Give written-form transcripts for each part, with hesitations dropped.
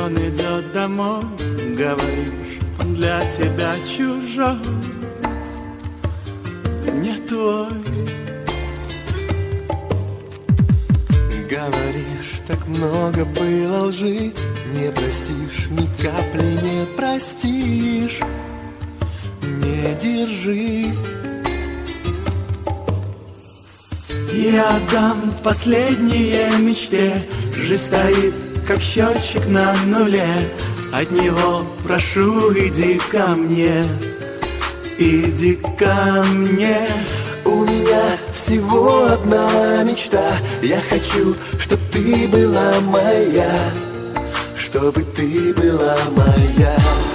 он идет домой, говоришь, он для тебя чужой, не твой. Говоришь, так много было лжи, не простишь, ни капли не простишь, не держи. Я дам последние мечте, жизнь стоит, как счетчик на нуле. От него прошу, иди ко мне, иди ко мне. У меня всего одна мечта, я хочу, чтоб ты была моя, чтобы ты была моя.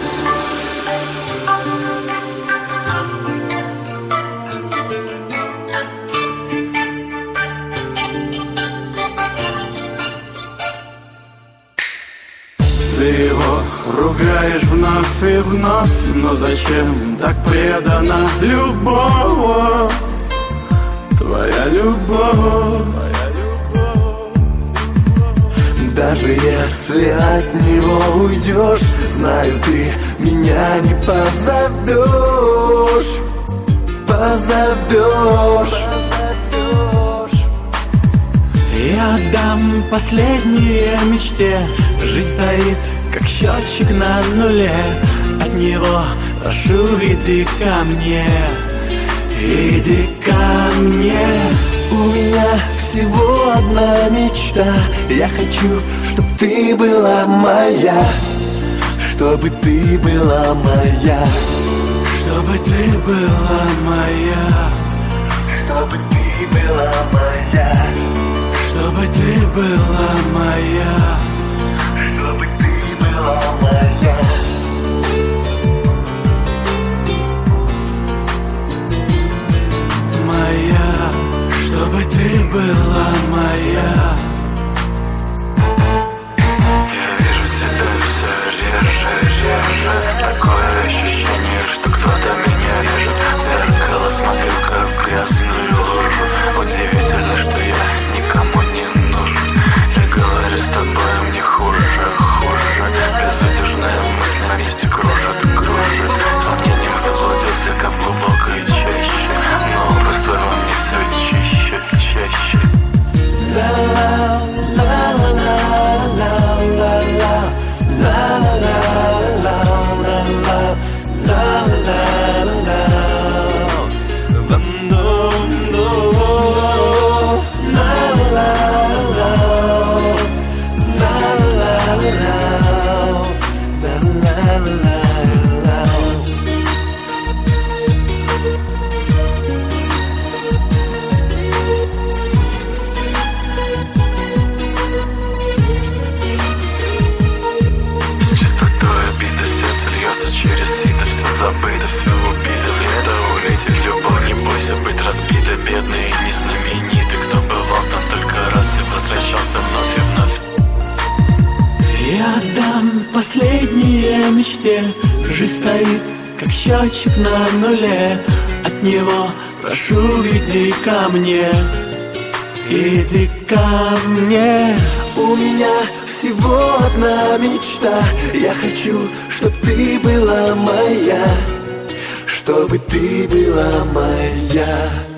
Ты его ругаешь вновь и вновь, но зачем так предана любовь? Твоя любовь. Даже если от него уйдешь, знаю, ты меня не позовешь, позовешь. Я дам последние мечте, жизнь стоит, как счетчик на нуле. От него прошу, иди ко мне, иди ко мне. У меня всего одна мечта, я хочу, чтоб ты была моя, чтобы ты была моя, чтобы ты была моя, чтобы ты была моя, чтобы ты была моя, чтобы ты была моя. Моя, чтобы ты была моя. Я вижу тебя все реже, реже. Такое ощущение, что кто-то меня режет. В зеркало смотрю, как в грязную лужу. Удивительно, что я никому не нужен. Я говорю с тобой, мне хуже, хуже. Безудержная мысль на месте кружит, кружит. В сомнениях заблудился, как в глубокой чаще. Но образ твой во мне все чаще, чаще. Забыто, все убито, лето улетит, любовь, не бойся быть разбита. Бедные, не знамениты, кто бывал там только раз и возвращался вновь и вновь. Я дам последние мечте, жизнь стоит, как счетчик на нуле. От него прошу, иди ко мне, иди ко мне. У меня всего одна мечта, я хочу, чтоб ты была моя, чтобы ты была моя.